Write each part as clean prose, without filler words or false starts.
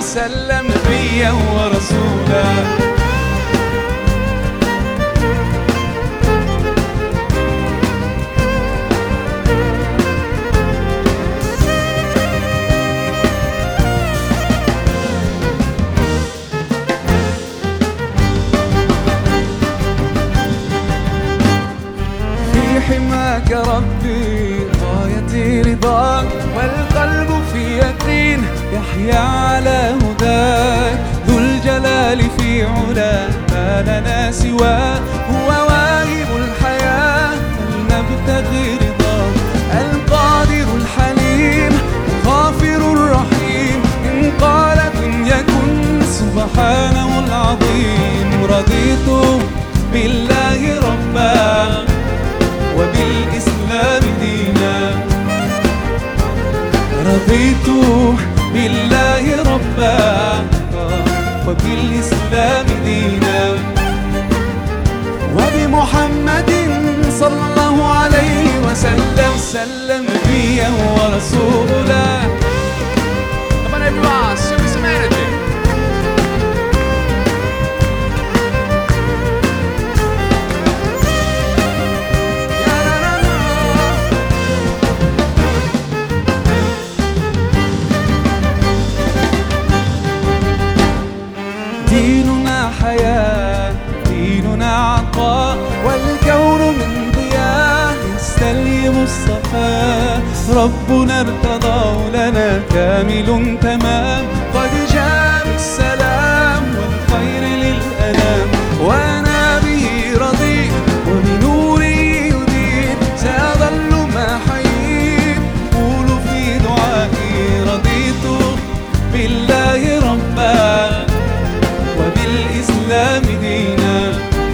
سلم نبيا ورسولا. في حماك ربي غايتي رضاك، والقلب في يقين يحيا على هداك. ذو الجلال في علا ما لنا سواه، هو واهب الحياة فلنبتغي رضاه. القادر الحليم الغافر الرحيم، إن قال كن يكن سبحانه العظيم. رضيت بالله ربا وبالإسلام دينا، رضيت بالله ربا وبالإسلام دينا، وبمحمد صلى الله عليه وسلم سلم نبيا ورسولا. Come on everyone, show me some energy. ديننا حياة، ديننا عطاء، والكون من ضياء يستلهم الصفاء. ربنا ارتضى لنا كامل تمام، قد جاء بالسلام والخير للأنام. وأنا به رضيت وبنوره يدين، سأظل ما حييت قول في دعائي. رضيت بالله ربا وبالإسلام دينا،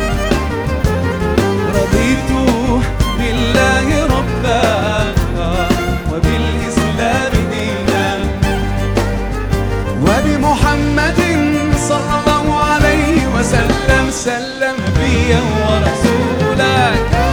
رضيت بالله ربا وبالإسلام دينا، وبمحمد صلى الله عليه وسلم سلم نبيا ورسولا.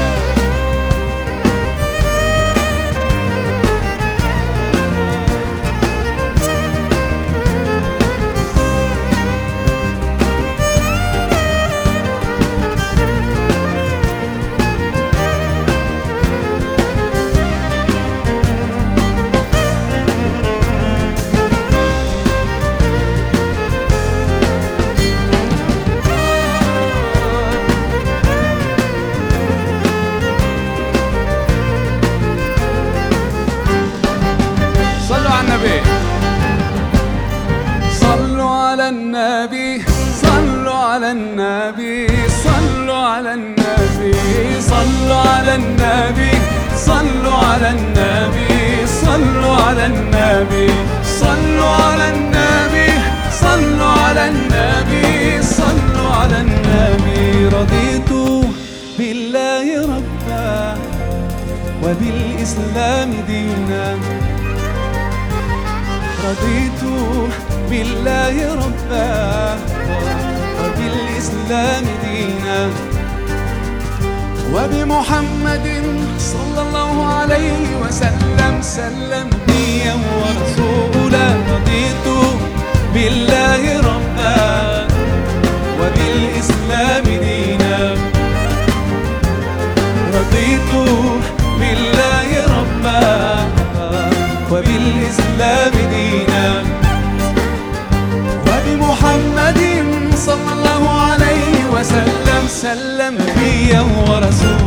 صلوا على النبي، صلوا على النبي، صلوا على النبي، صلوا على النبي، صلوا على النبي، صلوا على النبي، صلوا على النبي، صلوا على النبي، صلوا على النبي. رضيت بالله ربا وبالإسلام دينا، رضيت بالله ربا وبالإسلام دينا، وبمحمد صلى الله عليه وسلم سلم نبيا ورسولا. رضيت بالله ربا وبالإسلام دينا، رضيت بالله ربا وبالإسلام دينا، وبمحمد صلى الله عليه وسلم سلم نبيا ورسولا.